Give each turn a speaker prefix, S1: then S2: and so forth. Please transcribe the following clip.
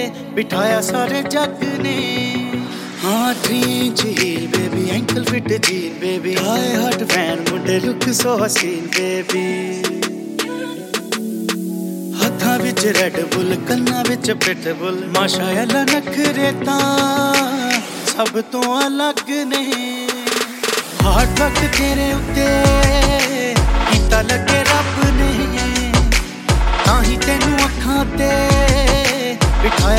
S1: बिठाया सारे जग ने। हाँ 3 inch heel baby, ankle fit jean baby, high heart fan मुंडे लुक सो हसीन बेबी। हत्थां विच रेड बुल, कन्नां विच पिटबुल, माशाअल्लाह नखरे तां सब तो अलग ने। हार्ट वर्क तेरे उत्ते